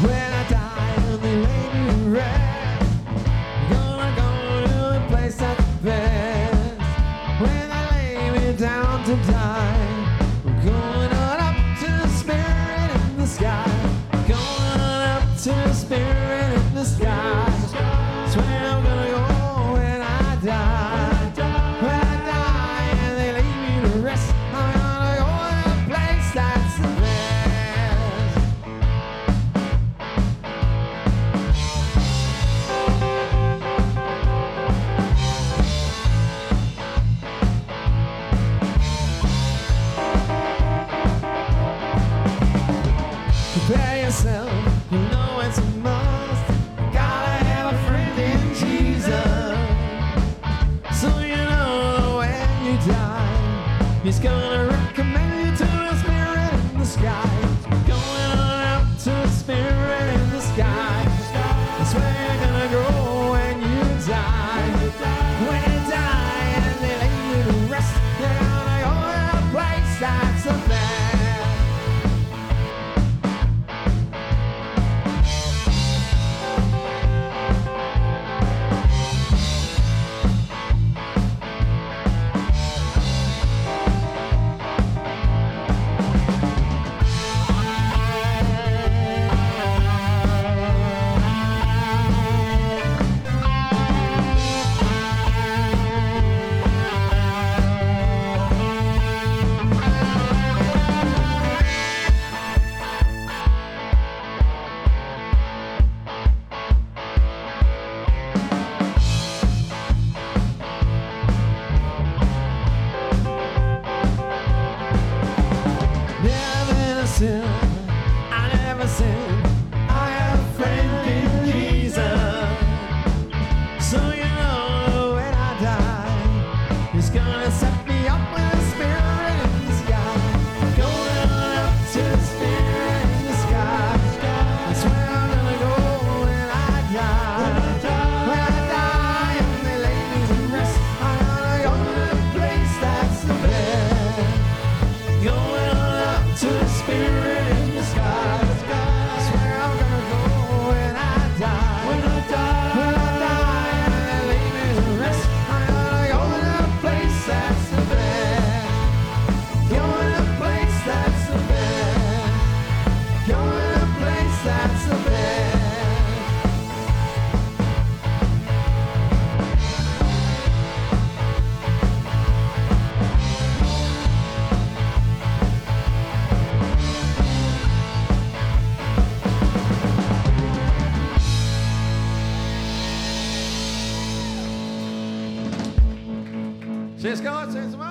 When I die and they lay me to rest, gonna go to a place that's best. When they lay me down to die, I'm going on up to the spirit in the sky. Going on up to the spirit in the sky. That's where I'm gonna go when I die. When I die and they lay me to rest, I'm gonna go to a place that's the best. Prepare yourself, you know it's a must. Gotta have a friend in Jesus. So you know when you die, he's gonna recommend you to the spirit in the sky. Going on up to the spirit in the sky. That's where you're gonna go when you die. When you die and they lay you to rest, you're gonna go to a place that's the best. I never sinned. I have a friend in Jesus. So you know when I die, he's gonna set me up with a spirit in the sky. Going on up to the spirit in the sky. That's where I'm gonna go when I die. When I die and they lay me to rest, I'm gonna go to the place that's the best. Going on up to the spirit in the sky. That's where I'm gonna go when I die. When I die and they lay me to rest, I'm gonna go to a place that's the best. Go to a place that's the best. Go to a place that's the best. Cheers, guys.